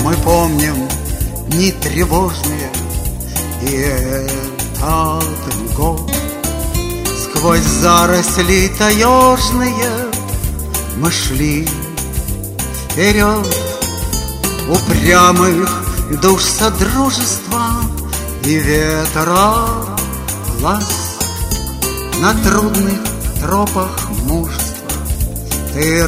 Мы помним дни тревожные и этот год. Сквозь заросли таежные мы шли вперед. Упрямых душ содружества и ветра ласк на трудных тропах мужества ты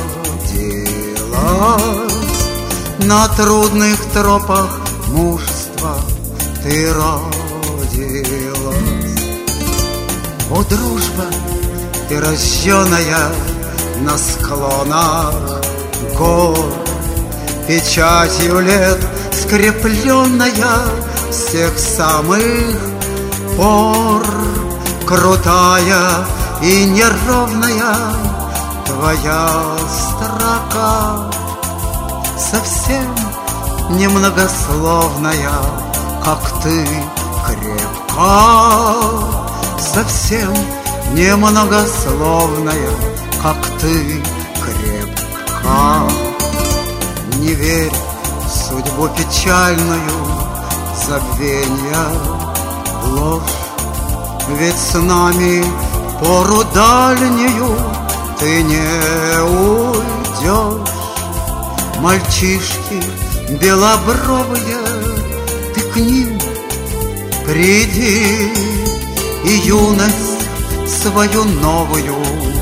родилась. На трудных тропах мужества ты родилась. О, дружба, ты рожденная на склонах гор, печатью лет скрепленная всех самых пор. Крутая и неровная твоя строка, совсем немногословная, как ты крепка. Совсем немногословная, как ты крепка. Не верь в судьбу печальную, забвенья, ложь. Ведь с нами пору дальнюю ты не уйдешь. Мальчишки белобровые, ты к ним приди, и юность свою новую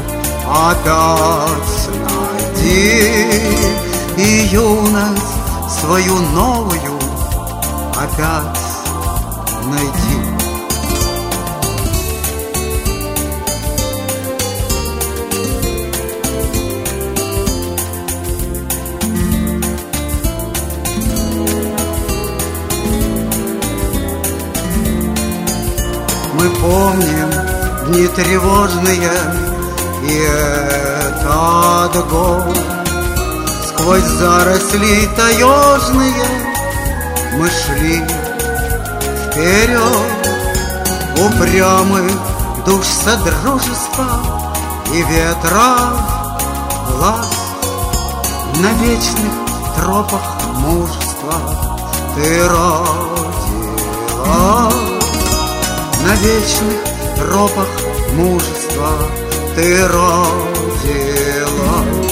опять найди. И юность свою новую опять найди. Мы помним дни тревожные и этот год. Сквозь заросли таежные мы шли вперед. Упрямых душ содружества и ветра глаз. На вечных тропах мужества ты родилась. На вечных тропах мужества ты родилась.